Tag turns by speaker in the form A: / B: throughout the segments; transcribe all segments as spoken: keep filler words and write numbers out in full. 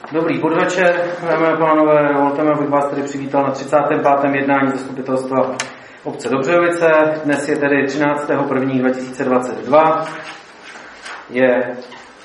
A: Dobrý podvečer, dámy a pánové, dovolte mi, abych vás tedy přivítal na třicátém pátém jednání zastupitelstva obce Dobřejovice. Dnes je tedy třináctého prvního dva tisíce dvacet dva. Je,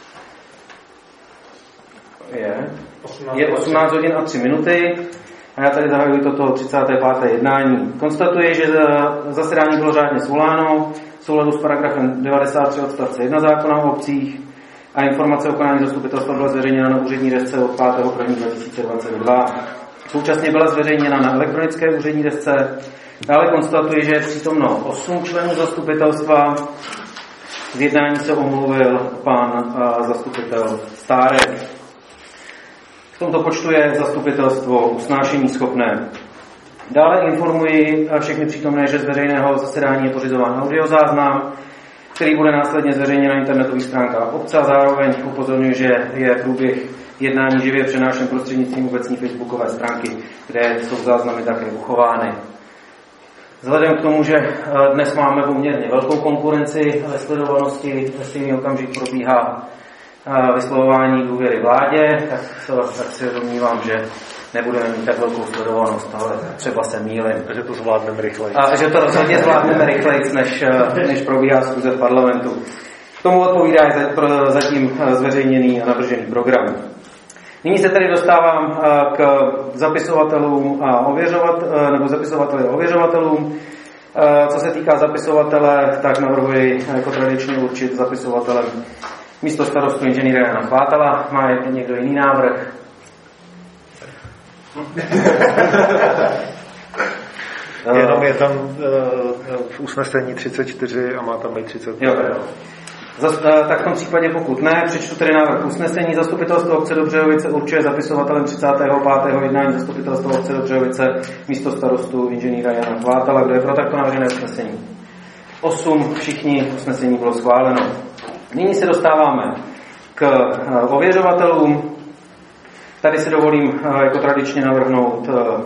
A: je, je osmnáct hodin a tři minuty a já tady zahajuji toto třicáté páté jednání. Konstatuji, že zasedání bylo řádně svoláno v souladu s paragrafem devadesát tři odstavce jedna zákona o obcích a informace o konání zastupitelstva byla zveřejněna na úřední desce od pátého prvního dva tisíce dvacet dva. Současně byla zveřejněna na elektronické úřední desce. Dále konstatuji, že je přítomno osm členů zastupitelstva. Z jednání se omluvil pan zastupitel Stárek. V tomto počtu je zastupitelstvo usnášení schopné. Dále informuji všechny přítomné, že z veřejného zasedání je pořizován audiozáznam, který bude následně zveřejněn na internetových stránkách obce a zároveň upozorňuji, že je průběh jednání živě přenášen prostřednictvím obecní facebookové stránky, kde jsou záznamy také uchovány. Vzhledem k tomu, že dnes máme poměrně velkou konkurenci ve sledovanosti, ve stejný okamžik probíhá vyslovování důvěry vládě, tak, tak si domnívám, že nebudeme mít tak velkou sledovanost, ale třeba se mýlím.
B: A že to zvládneme rychleji.
A: A že to rozhodně zvládneme rychleji, než, než probíhá schůze v parlamentu. K tomu odpovídá zatím zveřejněný a navržený program. Nyní se tedy dostávám k zapisovatelům a ověřovat, nebo zapisovateli a ověřovatelům. Co se týká zapisovatele, tak navrhuji jako tradičně určit zapisovatelem místo starostu inženýra Jana Chvátala. Má někdo jiný návrh?
B: Jenom je tam uh, v usnesení třicet čtyři a má tam být třicet pět.
A: Jo, jo. Zas, tak v tom případě, pokud ne, přečtu tedy návrh usnesení. Zastupitelstvo obce Dobřejovice určuje zapisovatelem třicátého pátého jednání zastupitelstva obce Dobřejovice místo starostu inženýra Jana Chvátala. Kdo je pro takto navržené usnesení? Osm, všichni, usnesení bylo schváleno. Nyní se dostáváme k ověřovatelům. Tady si dovolím jako tradičně navrhnout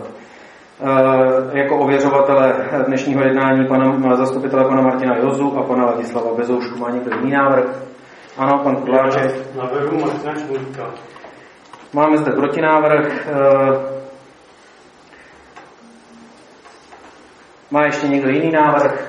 A: jako ověřovatele dnešního jednání pana zastupitele pana Martina Jozu a pana Ladislava Bezoušku. Má někdo jiný návrh? Ano, pan Kudláček.
C: Navrhu Martina Čmolíka.
A: Máme zde protinávrh. Má ještě někdo jiný návrh?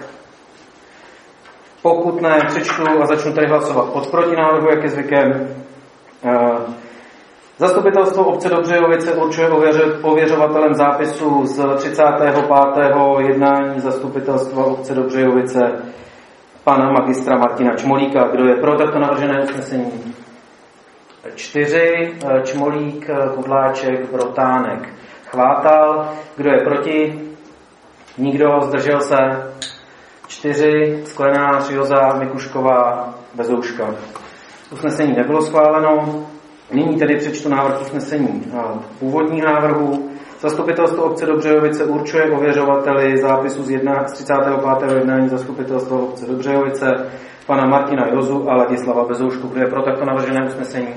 A: Pokud ne, přečtu a začnu tady hlasovat od protinávrhu, jak je zvykem. Zastupitelstvo obce Dobřejovice určuje ověřovatelem zápisu z třicátého pátého jednání zastupitelstva obce Dobřejovice pana magistra Martina Čmolíka. Kdo je pro takto navržené usnesení? Čtyři. Čmolík, Kudláček, Brotánek, Chvátal. Kdo je proti? Nikdo. Zdržel se? Čtyři. Sklenář, Joza, Mikušková, Bezouška. Usnesení nebylo schváleno. Nyní tedy přečtu návrh usnesení původních návrhů. Zastupitelstvo obce Dobřejovice určuje ověřovateli zápisu z, jedna, z třicátého pátého jednání zastupitelstva obce Dobřejovice pana Martina Jozu a Ladislava Bezoušku. Kdo je pro takto navržené usnesení?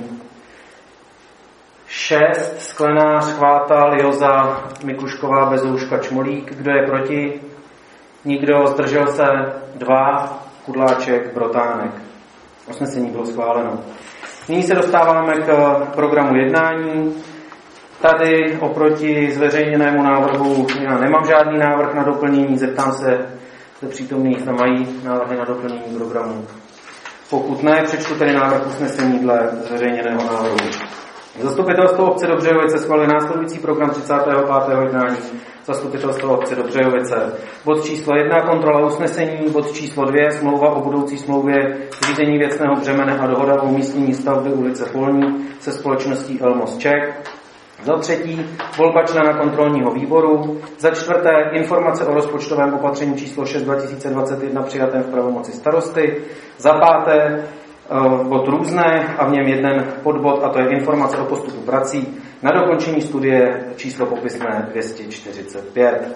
A: Šest. Sklenář, Chvátal, Joza, Mikušková, Bezouška, Čmolík. Kdo je proti? Nikdo. Zdržel se? Dva. Kudláček, Brotánek. Usnesení bylo schváleno. Nyní se dostáváme k programu jednání. Tady oproti zveřejněnému návrhu já nemám žádný návrh na doplnění. Zeptám se ze přítomných, zda mají návrhy na doplnění programu. Pokud ne, přečtu tedy návrh usnesení dle zveřejněného návrhu. Zastupitelstvo obce Dobřejovice schváluje následující program třicátého pátého jednání zastupitelstvo obce Dobřejovice. Bod číslo jedna, kontrola usnesení. Bod číslo dvě, smlouva o budoucí smlouvě řízení věcného břemene a dohoda o umístění stavby ulice Polní se společností Elmos Czech. Za třetí, volba člena kontrolního výboru. Za čtvrté, informace o rozpočtovém opatření číslo šest dva tisíce dvacet jedna přijatém v pravomoci starosty. Za páté, bod různé a v něm jeden podbod, a to je informace o postupu prací na dokončení studie číslo popisné dvě stě čtyřicet pět.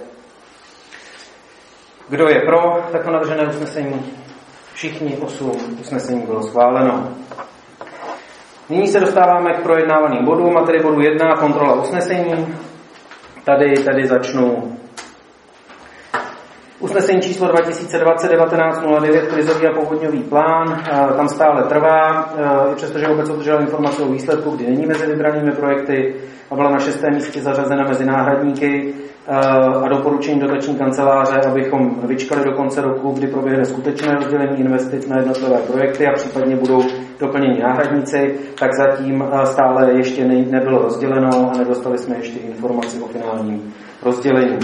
A: Kdo je pro takto navržené usnesení? Všichni osm. Usnesení bylo schváleno. Nyní se dostáváme k projednávaným bodům, a tedy bodu jedna, kontrola usnesení. Tady, tady začnu Usnesení číslo dva tisíce dvacet devatenáct nula devět, krizový a povodňový plán, tam stále trvá, i přestože obec obdržela informace o výsledku, kdy není mezi vybranými projekty a byla na šestém místě zařazena mezi náhradníky, a doporučení dotační kanceláře, abychom vyčkali do konce roku, kdy proběhne skutečné rozdělení investic na jednotlivé projekty a případně budou doplněni náhradníci, tak zatím stále ještě nebylo rozděleno a nedostali jsme ještě informaci o finálním rozdělení.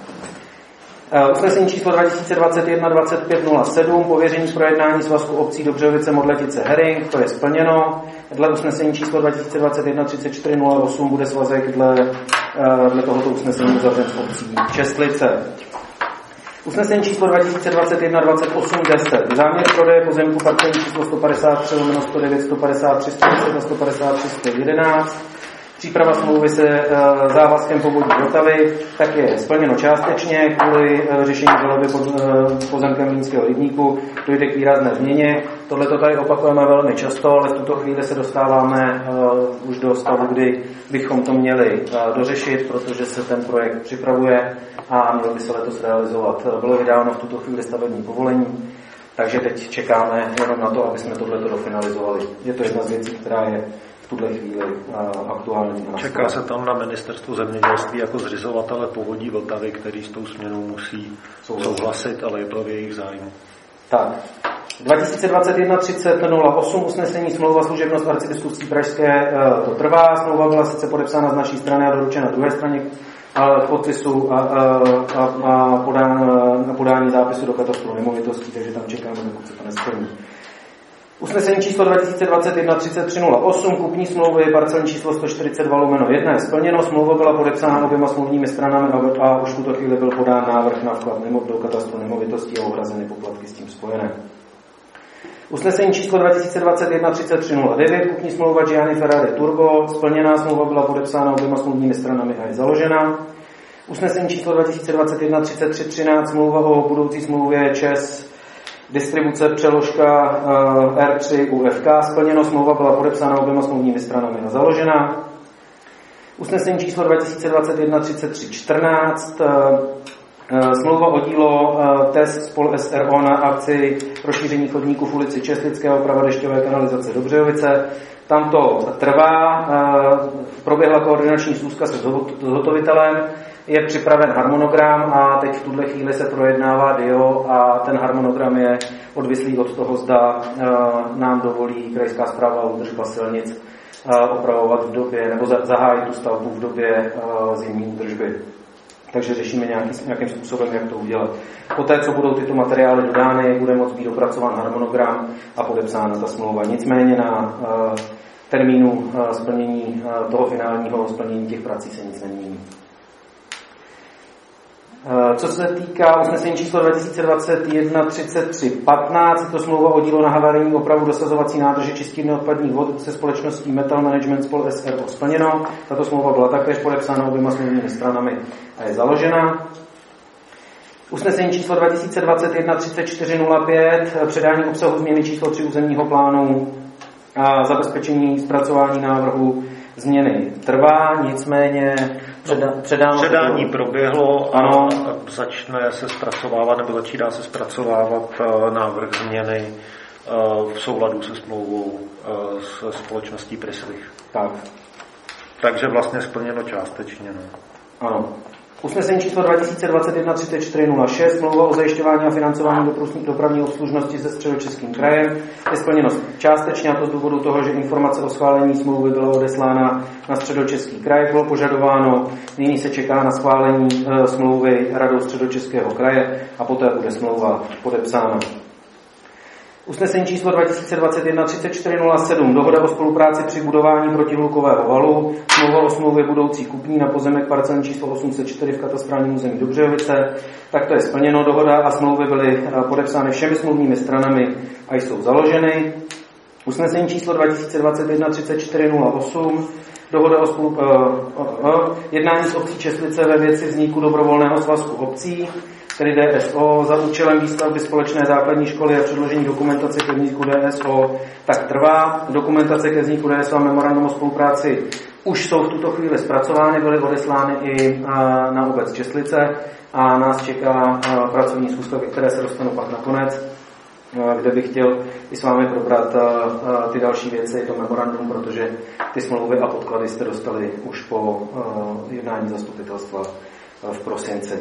A: Usnesení číslo dva tisíce dvacet jedna dvacet pět nula sedm, pověření z projednání svazku obcí Dobřejovice Modletice Herring, to je splněno. Dle usnesení číslo dva tisíce dvacet jedna třicet čtyři nula osm bude svazek dle, dle tohoto usnesení uzavřen s obcí Čestlice. Usnesení číslo dva tisíce dvacet jedna dvacet osm deset. Záměr prodeje pozemku parcely číslo sto padesát tři lomeno sto devět sto padesát tři sto deset a sto padesát tři sto jedenáct. Příprava smlouvy se e, závazkem povodí Vltavy, tak je splněno částečně kvůli e, řešení žaloby pod e, pozemkem Mlýnského rybníku. Dojde k výrazné změně. Tohle to tady opakujeme velmi často, ale v tuto chvíli se dostáváme e, už do stavu, kdy bychom to měli e, dořešit, protože se ten projekt připravuje a měl by se letos realizovat. Bylo vydáno v tuto chvíli stavební povolení, takže teď čekáme jenom na to, aby jsme tohleto dofinalizovali. Je to jedna z věcí, která je v tuhle chvíli aktuální.
B: Čeká se tam na ministerstvo zemědělství jako zřizovatele povodí Vltavy, který s tou směnou musí souhlasit, ale je to v jejich zájmu.
A: Tak. dva tisíce dvacet jedna třicet nula osm usnesení smlouva služebnost arcibiskupství pražské to trvá. Smlouva byla sice podepsána z naší strany a doručena druhé straně, ale v podpisu a, a, a, a podání, podání zápisu do katastru nemovitostí, takže tam čekáme, dokud se to nesplní. Usnesení číslo dva tisíce dvacet jedna třicet tři nula osm, kupní smlouvy, parcelní číslo sto čtyřicet dva lomeno jedna je splněno, smlouva byla podepsána oběma smluvními stranami a už v tuto chvíli byl podán návrh na vklad do katastru nemovitostí a uhrazeny poplatky s tím spojené. Usnesení číslo dva tisíce dvacet jedna třicet tři nula devět, kupní smlouva Gianni Ferrari Turbo, splněná smlouva byla podepsána oběma smluvními stranami a je založena. Usnesení číslo dva tisíce dvacet jedna třicet tři třináct, smlouva o budoucí smlouvě ČES distribuce přeložka uh, R tři U F K, splněno, smlouva byla podepsána oběma smluvními stranami a založena. Usnesení číslo dva tisíce dvacet jedna třicet tři čtrnáct, uh, uh, smlouva o dílo uh, test spol S R O na akci rozšíření chodníků v ulici Čestlické, oprava dešťové kanalizace Dobřejovice. Tam to trvá, uh, proběhla koordinační schůzka se zhotovitelem, je připraven harmonogram a teď v tuhle chvíli se projednává D I O a ten harmonogram je odvislý od toho, zda uh, nám dovolí krajská správa údržba silnic uh, opravovat v době, nebo za, zahájit tu stavbu v době uh, zimní údržby. Takže řešíme nějaký, nějakým způsobem, jak to udělat. Poté, co budou tyto materiály dodány, bude moct být dopracován harmonogram a podepsána ta smlouva. Nicméně na uh, termínu uh, splnění uh, toho finálního splnění těch prací se nic nemění. Co se týká usnesení číslo dva tisíce dvacet jedna třicet tři patnáct, je to smlouva o dílo na havarijní opravu dosazovací nádrže čistírny odpadních vod se společností Metal Management spol S R O splněno. Tato smlouva byla taktéž podepsána oběma smluvními stranami a je založena. Usnesení číslo dva tisíce dvacet jedna třicet čtyři nula pět, předání obsahu změny číslo tři územního plánu a zabezpečení zpracování návrhu změny trvá, nicméně
B: Předa, předáno předání to proběhlo a ano. Začne se zpracovávat, nebo začíná se zpracovávat návrh změny v souladu se smlouvou se společností Prislich.
A: Tak.
B: Takže vlastně splněno částečně. No.
A: Ano. Usnesení číslo dva tisíce dvacet jedna třicet čtyři nula šest, smlouva o zajišťování a financování dopravní obslužnosti se Středočeským krajem, je splněno částečně, a to z důvodu toho, že informace o schválení smlouvy byla odeslána na Středočeský kraj, bylo požadováno, nyní se čeká na schválení e, smlouvy Radou Středočeského kraje a poté bude smlouva podepsána. Usnesení číslo dva tisíce dvacet jedna třicet čtyři nula sedm, dohoda o spolupráci při budování protihlukového valu, smlouva o smlouvě budoucí kupní na pozemek parcelní číslo osm set čtyři v katastrálním území Dobřejovice, tak to je splněno, dohoda a smlouvy byly podepsány všemi smluvními stranami a jsou založeny. Usnesení číslo dva tisíce dvacet jedna třicet čtyři nula osm, dohoda o spolu, uh, uh, uh, jednání s obcí Čestlice ve věci vzniku dobrovolného svazku obcí, tedy D S O, za účelem výstavby společné základní školy a předložení dokumentace ke vzniku D S O, tak trvá. Dokumentace ke vzniku D S O a memorandum o spolupráci už jsou v tuto chvíli zpracovány, byly odeslány i na obec Česlice a nás čeká pracovní schůzka, které se dostanu pak nakonec, kde bych chtěl i s vámi probrat ty další věci, to memorandum, protože ty smlouvy a podklady jste dostali už po jednání zastupitelstva v prosinci.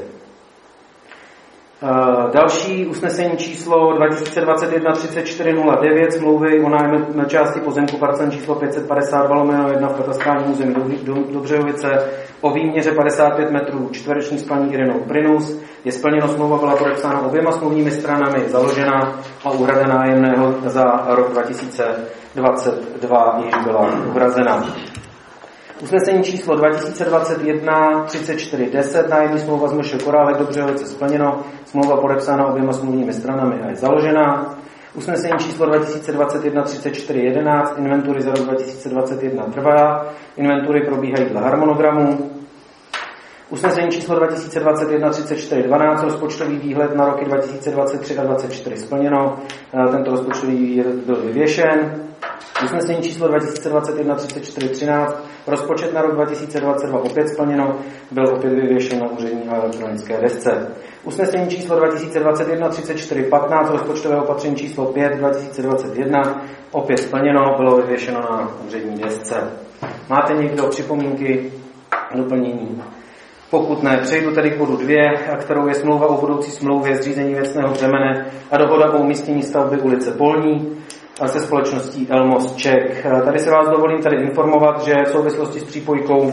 A: Další usnesení číslo dva tisíce dvacet jedna třicet čtyři nula devět smlouvy o nájmu na části pozemku parcel číslo pět set padesát dva lomeno jedna v katastrálním území Dobřejovice o výměře padesát pět metrů čtverečních s paní Irinou Prinus. Je splněno, smlouva byla podepsána oběma smluvními stranami, založena a úhrada nájemného za rok dva tisíce dvacet dva již byla uhrazena. Usnesení číslo dva tisíce dvacet jedna třicet čtyři deset, nájemní smlouva z M Š Korálek Dobřejovice splněno, smlouva podepsána oběma smluvními stranami a je založena. Usnesení číslo dva tisíce dvacet jedna třicet čtyři jedenáct, inventury za rok dva tisíce dvacet jedna trvá, inventury probíhají dle harmonogramu. Usnesení číslo dva tisíce dvacet jedna třicet čtyři dvanáct, rozpočtový výhled na roky dva tisíce dvacet tři a dvacet čtyři splněno, tento rozpočtový výhled byl vyvěšen. Usnesení číslo dva tisíce dvacet jedna třicet čtyři třináct, rozpočet na rok dva tisíce dvacet dva opět splněno, byl opět vyvěšen na úřední a elektronické desce. Usnesení číslo dva tisíce dvacet jedna třicet čtyři patnáct, rozpočtové opatření číslo pět dva tisíce dvacet jedna, opět splněno, bylo vyvěšeno na úřední desce. Máte někdo připomínky, doplnění? Pokud ne, přejdu tedy k bodu dvě, kterou je smlouva o budoucí smlouvě zřízení věcného břemene a dohoda o umístění stavby ulice Polní a se společností Elmos Czech. Tady se vás dovolím tady informovat, že v souvislosti s přípojkou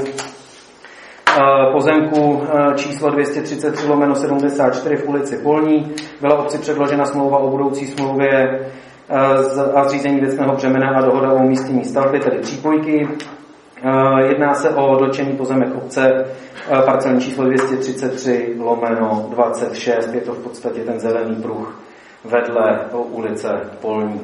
A: pozemku číslo dvě stě třicet tři lomeno sedmdesát čtyři v ulici Polní byla obci předložena smlouva o budoucí smlouvě a zřízení věcného břemene a dohoda o umístění stavby, tedy přípojky. Jedná se o dotčený pozemek obce, parcelní číslo dvě stě třicet tři lomeno dvacet šest, je to v podstatě ten zelený pruh vedle ulice Polní.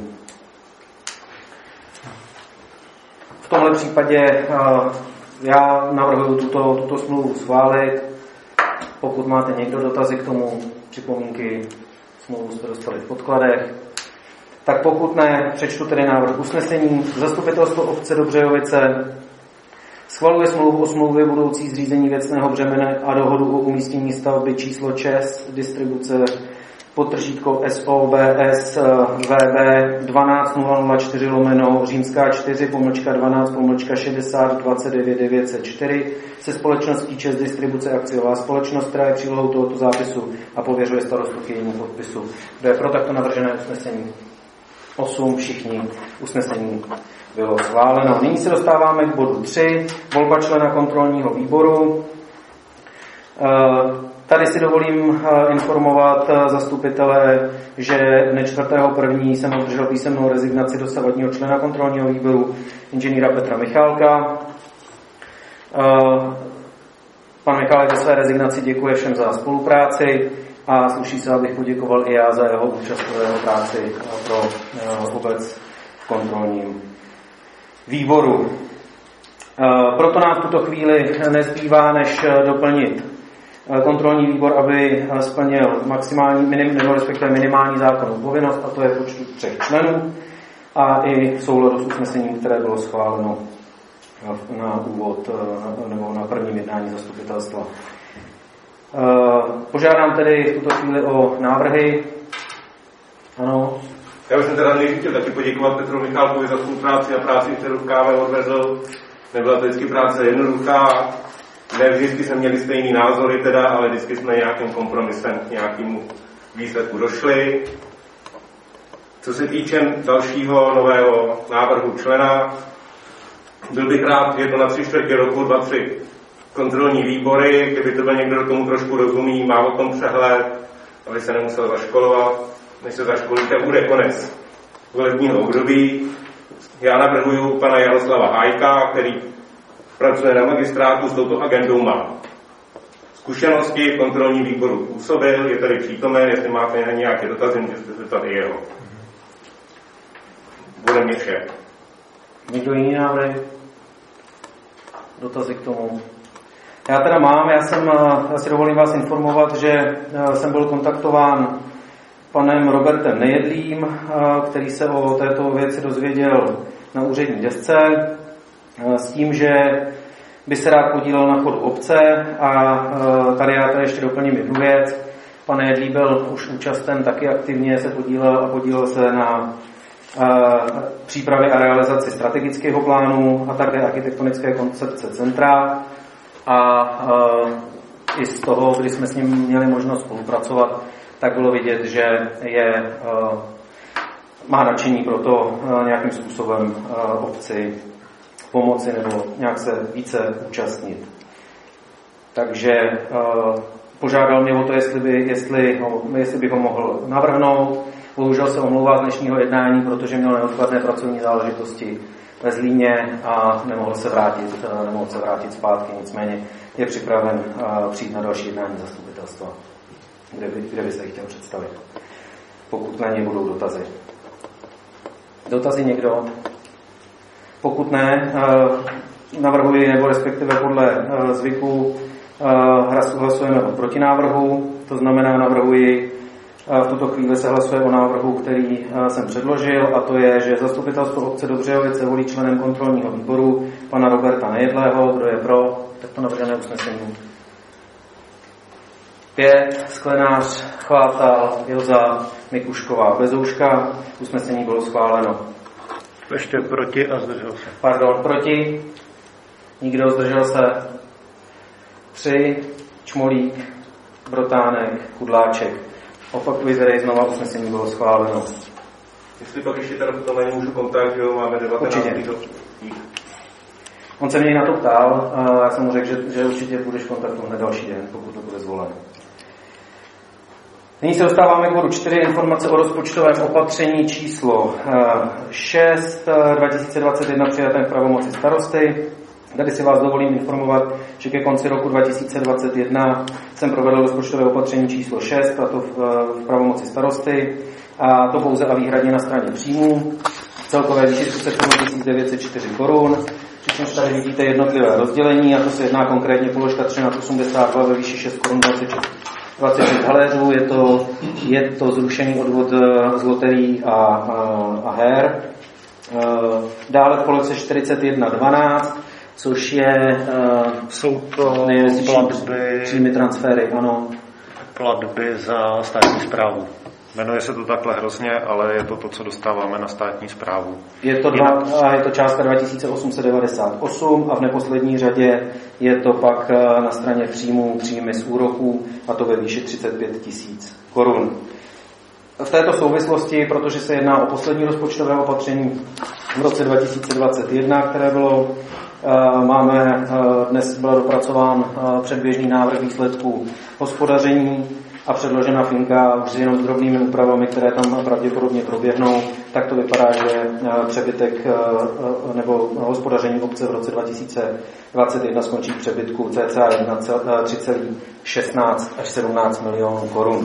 A: V tomhle případě já navrhuji tuto, tuto smlouvu schválit. Pokud máte někdo dotazy k tomu, připomínky, smlouvu jste dostali v podkladech. Tak pokud ne, přečtu tedy návrh usnesení. Zastupitelstvo obce Dobřejovice schvaluje smlouvu o smlouvě budoucí zřízení věcného břemene a dohodu o umístění stavby číslo šest, distribuce podtržítko S O B S V B dvanáct nula nula čtyři lomeno římská čtyři pomlčka dvanáct pomlčka šedesát dvacet devět devět set čtyři se společností ČES Distribuce akciová společnost, která je přílohou tohoto zápisu a pověřuje starostu k jejímu podpisu. Kdo je pro takto navržené usnesení? osm, všichni, usnesení bylo schváleno. Nyní se dostáváme k bodu tři, volba člena kontrolního výboru. Tady si dovolím informovat zastupitele, že dne čtvrtého prvního jsem obdržel písemnou rezignaci dosavadního člena kontrolního výboru inženýra Petra Michálka. Pan Michálek za své rezignaci děkuje všem za spolupráci a sluší se, abych poděkoval i já za jeho účast v jeho práci pro obec v kontrolním výboru. Proto nám v tuto chvíli nezbývá, než doplnit kontrolní výbor, aby splnil maximální, minim, nebo respektive minimální zákonnou povinnost, a to je počtu třech členů a i v souladu s usnesením, které bylo schváleno na úvod nebo na prvním jednání zastupitelstva. Požádám tedy v tuto chvíli o návrhy. Ano.
C: Já už jsem teda nejdřív chtěl taky poděkovat Petru Michálkovi za spolupráci a práci, kterou v Káve odvedl. Nebyla to vždycky práce jednoduchá, ne vždycky jsme měli stejný názory teda, ale vždycky jsme nějakým kompromisem k nějakému výsledku došli. Co se týče dalšího nového návrhu člena, byl bych rád, že to na tři čtvrtě roku, dva, tři kontrolní výbory, kdyby to byl někdo, kdo tomu trošku rozumí, má o tom přehled, aby se nemusel zaškolovat. Než se zaškolíte, bude konec volebního období. Já navrhuji pana Jaroslava Hájka, který pracuje na magistrátu, s touto agendou má zkušenosti, v kontrolním výboru působil, je tady přítomen, jestli máte nějaké dotazy, můžete se tady jeho. Bude mě vše.
A: Někdo jiný návrh? Dotazy k tomu? Já teda mám, já jsem, já si dovolím vás informovat, že jsem byl kontaktován panem Robertem Nejedlým, který se o této věci dozvěděl na úřední desce. s tím, že by se rád podílel na chodu obce a tady já tady ještě doplním jednu věc. Pan Jedlí byl už účasten, taky aktivně se podílel a podílel se na přípravě a realizaci strategického plánu a také architektonické koncepce centra a i z toho, kdy jsme s ním měli možnost spolupracovat, tak bylo vidět, že je, má nadšení pro to nějakým způsobem obci pomoci nebo nějak se více účastnit. Takže požádal mě o to, jestli, by, jestli, jestli bych ho mohl navrhnout. Bohužel se omlouvá z dnešního jednání, protože měl neodkladné pracovní záležitosti ve Zlíně a nemohl se vrátit, nemohl se vrátit zpátky. Nicméně je připraven přijít na další jednání zastupitelstva, kde, by, kde by se chtěl představit. Pokud na něj budou dotazy. Dotazy někdo? Pokud ne, navrhuji, nebo respektive podle zvyku hlasujeme o protinávrhu, to znamená navrhuji, v tuto chvíli se hlasuje o návrhu, který jsem předložil, a to je, že zastupitelstvo obce Dobřejovice volí členem kontrolního výboru pana Roberta Nejedlého. Kdo je pro takto navržené usnesení? Pět, Sklenář, Chvátal, Joza, Mikušková, Bezouška. Usnesení bylo schváleno.
B: Ještě proti a zdržel se.
A: Pardon, proti. Nikdo, zdržel se. Tři, Čmolík, Brotánek, Kudláček. Opakuji tedy znova, usnesení bylo schváleno.
C: Jestli pak ještě teda to není můžu kontakt, že jo, máme devatenáct.
A: On se mě na to ptal a já jsem mu řekl, že, že určitě budeš kontaktovat hned další den, pokud to bude zvoleno. Nyní se dostáváme k bodu čtyři, informace o rozpočtovém opatření číslo šest dva tisíce dvacet jedna přijatém v pravomoci starosty. Tady si vás dovolím informovat, že ke konci roku dva tisíce dvacet jedna jsem provedl rozpočtové opatření číslo šest, a to v, v pravomoci starosty, a to pouze a výhradně na straně příjmů. Celkové výši třicet sedm tisíc devět set čtyři korun, přičemž tady vidíte jednotlivé rozdělení, a to se jedná konkrétně položka třináct osmdesát dva ve výši šest korun dvacet šest haléřů, je to, je to zrušený odvod z loterií a, a, a her. Dále v položce čtyřicet jedna dvanáct, což je uh,
B: jsou to platby,
A: příjmy transfery, ano.
B: Platby za státní správu. Jmenuje se to takhle hrozně, ale je to to, co dostáváme na státní správu.
A: Je to, dva, a je to částka dva tisíce osm set devadesát osm a v neposlední řadě je to pak na straně příjmů příjmy z úroků, a to ve výši třicet pět tisíc korun. V této souvislosti, protože se jedná o poslední rozpočtové opatření v roce dva tisíce dvacet jedna, které bylo, máme, dnes byl dopracován předběžný návrh výsledků hospodaření a předložena finka už jenom s drobnými úpravami, které tam pravděpodobně proběhnou, tak to vypadá, že přebytek nebo hospodaření obce v roce dva tisíce dvacet jedna skončí v přebytku cca tři celá šestnáct až sedmnáct milionů korun.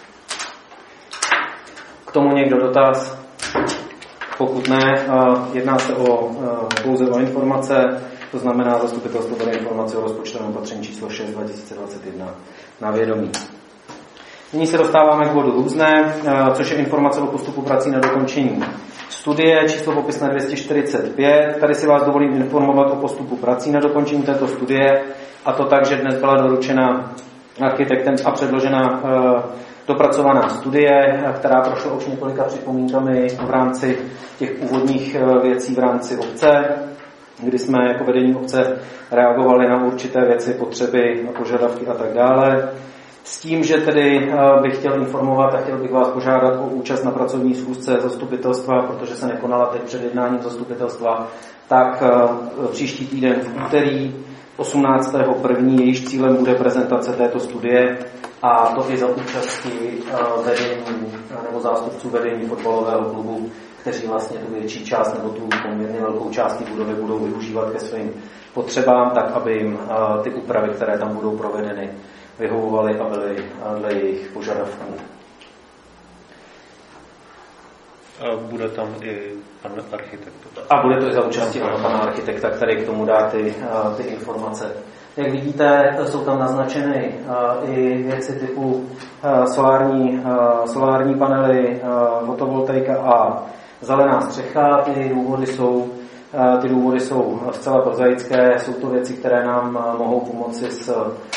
A: K tomu někdo dotaz? Pokud ne, jedná se o, pouze o informace, to znamená, zastupitelstvo bere informace o rozpočtovém opatření číslo šest dva tisíce dvacet jedna na vědomí. Nyní se dostáváme k bodu různé, což je informace o postupu prací na dokončení studie, číslo popisné dvě stě čtyřicet pět. Tady si vás dovolím informovat o postupu prací na dokončení této studie, a to tak, že dnes byla doručena architektem a předložena dopracovaná studie, která prošla už několika připomínkami v rámci těch původních věcí v rámci obce, kdy jsme jako vedení obce reagovali na určité věci, potřeby, požadavky a tak dále. S tím, že tedy bych chtěl informovat a chtěl bych vás požádat o účast na pracovní schůzce zastupitelstva, protože se nekonala teď před jednáním zastupitelstva, tak příští týden v úterý osmnáctého prvního jejíž cílem bude prezentace této studie, a to i za účasti vedení nebo zástupců vedení fotbalového klubu, kteří vlastně tu větší část nebo tu poměrně velkou část budovy budou využívat ke svým potřebám, tak aby jim ty úpravy, které tam budou provedeny, vyhovovaly a byly dle jejich požadavků.
B: A bude tam i pan architekt.
A: A bude to i za účasti pana architekta, který k tomu dá ty, ty informace. Jak vidíte, jsou tam naznačeny i věci typu solární, solární panely, fotovoltaika a zelená střecha. Ty důvody jsou Ty důvody jsou zcela prozaické, jsou to věci, které nám mohou pomoci s,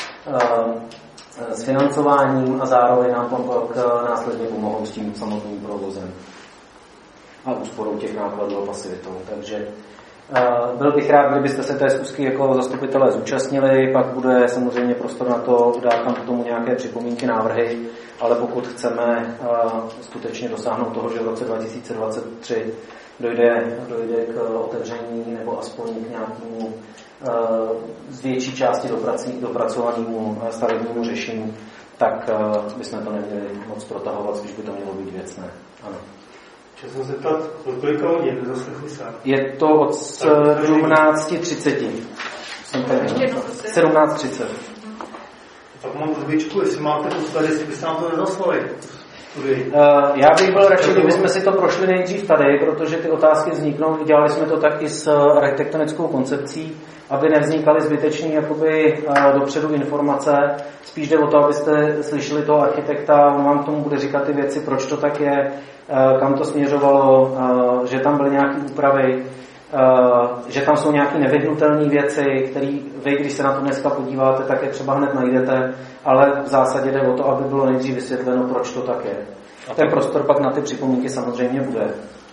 A: s financováním a zároveň nám pak následně pomohou s tím samotným provozem a úsporou těch nákladů a pasivitou. Takže byl bych rád, kdybyste se té schůzky jako zastupitelé zúčastnili, pak bude samozřejmě prostor na to dát tam k tomu nějaké připomínky, návrhy, ale pokud chceme skutečně dosáhnout toho, že v roce dva tisíce dvacet tři dojde, dojde k otevření nebo aspoň k nějakému z větší části doprací, dopracovanému stavebnímu řešení, tak bychom to neměli moc protahovat, když by to mělo být věcné. Ano.
D: Chtěl jsem se ptat, od kolika hodin zaslechli se?
A: Je to od sedmnáct třicet. sedmnáct třicet.
D: Tak mám družičku, jestli máte posledy, jestli byste nám to nezaslali.
A: Já bych byl radši, kdybychom si to prošli nejdřív tady, protože ty otázky vzniknou. Dělali jsme to taky s architektonickou koncepcí, aby nevznikaly zbytečný jakoby dopředu informace. Spíš jde o to, abyste slyšeli toho architekta, on vám k tomu bude říkat ty věci, proč to tak je, kam to směřovalo, že tam byly nějaké úpravy, že tam jsou nějaké nevyhnutelné věci, které vy, když se na to dneska podíváte, tak je třeba hned najdete, ale v zásadě jde o to, aby bylo nejdřív vysvětleno, proč to tak je. A ten prostor pak na ty připomínky samozřejmě bude.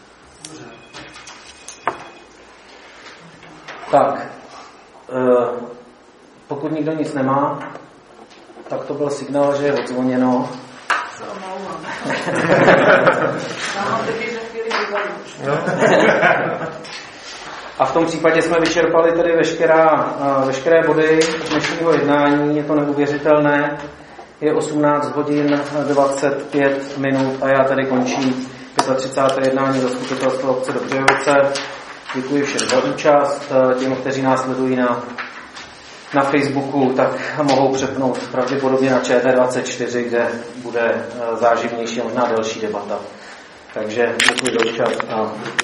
A: Tak, pokud nikdo nic nemá, tak to byl signál, že je odzvoněno. A v tom případě jsme vyčerpali tedy veškerá, veškeré body dnešního jednání, je to neuvěřitelné. Je osmnáct hodin dvacet pět minut a já tady končím třicáté páté jednání zastupitelstva obce Dobřejovice. Děkuji všem za účast. Těm, kteří nás sledují na, na Facebooku, tak mohou přepnout pravděpodobně na Č T dvacet čtyři, kde bude záživnější a možná delší debata. Takže děkuji za účast a